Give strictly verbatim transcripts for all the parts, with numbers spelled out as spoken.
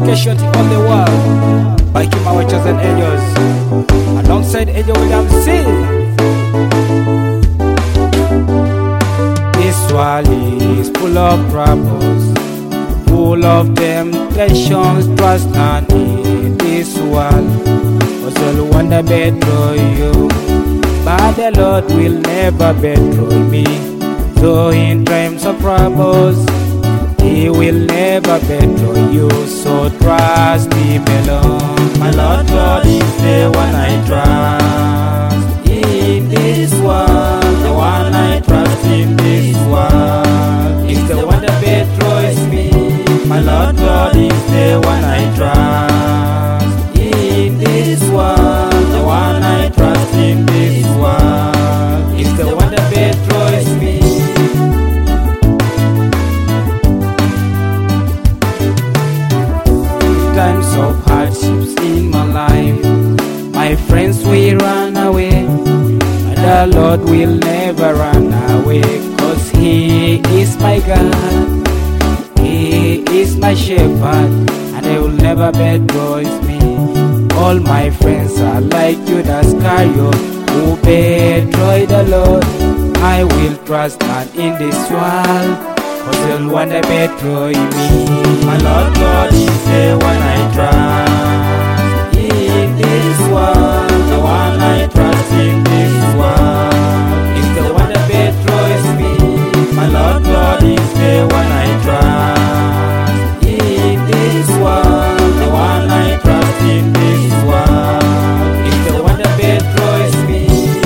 dedication to all the world by Kim, our chosen angels, alongside Angel William C. This world is full of troubles, full of temptations. Trust none in this world, cause all wonder betray you, but the Lord will never betray me. So in times of troubles, He will never betray you, so trust Him alone. My Lord God is the one I trust in this world. The one I trust in this world is the one that betrays me. My Lord God is the one I trust in this world. The one I trust in this world is the one that betrays me. Times of hardships in my life, my friends will run away, but the Lord will never run away, cause He is my God, He is my shepherd, and He will never betray me. All my friends are like Judas Iscariot, who betrayed the Lord. I will trust none in this world, cause He'll one day betray me. My Lord God is the one I trust in this world. The one I trust in this world is the one that betrays me. My Lord God is the one I trust in this world. The one I trust in this world is the one that betrays me.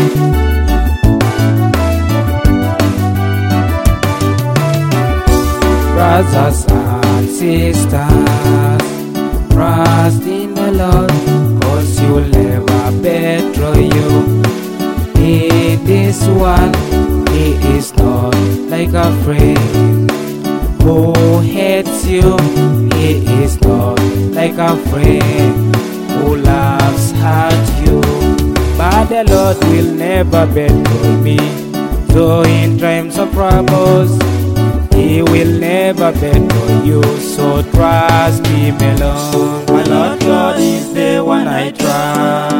Brothers and sisters, trust in the Lord, cause He will never betray you. In this world, He is not like a friend who hates you. He is not like a friend who loves hurt you. But the Lord will never betray me. So in times of troubles, He will never betray you, so trust Him alone. My Lord God is the one I trust.